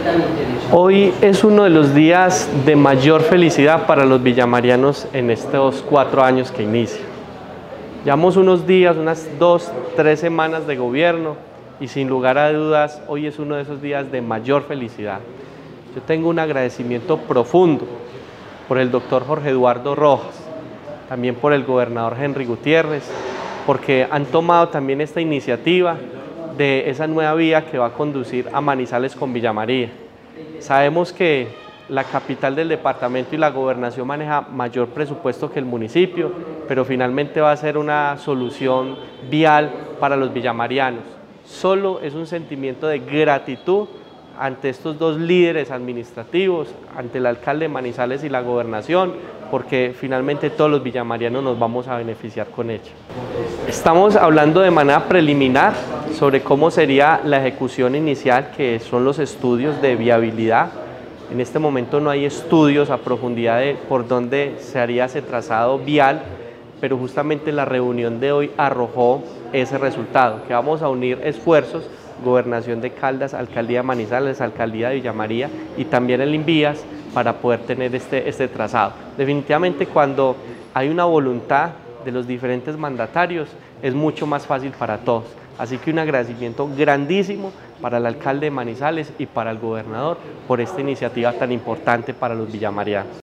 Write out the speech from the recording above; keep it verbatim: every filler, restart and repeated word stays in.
Hoy es uno de los días de mayor felicidad para los villamarianos en estos cuatro años que inicia. Llevamos unos días, unas dos, tres semanas de gobierno y sin lugar a dudas hoy es uno de esos días de mayor felicidad. Yo tengo un agradecimiento profundo por el doctor Jorge Eduardo Rojas, también por el gobernador Henry Gutiérrez, porque han tomado también esta iniciativa de esa nueva vía que va a conducir a Manizales con Villa María. Sabemos que la capital del departamento y la gobernación maneja mayor presupuesto que el municipio, pero finalmente va a ser una solución vial para los villamarianos. Solo es un sentimiento de gratitud ante estos dos líderes administrativos, ante el alcalde de Manizales y la gobernación, porque finalmente todos los villamarianos nos vamos a beneficiar con ello. Estamos hablando de manera preliminar sobre cómo sería la ejecución inicial, que son los estudios de viabilidad. En este momento no hay estudios a profundidad de por dónde se haría ese trazado vial, pero justamente la reunión de hoy arrojó ese resultado, que vamos a unir esfuerzos, Gobernación de Caldas, Alcaldía de Manizales, Alcaldía de Villa María y también el INVIAS para poder tener este, este trazado. Definitivamente cuando hay una voluntad de los diferentes mandatarios es mucho más fácil para todos. Así que un agradecimiento grandísimo para el alcalde de Manizales y para el gobernador por esta iniciativa tan importante para los villamarianos.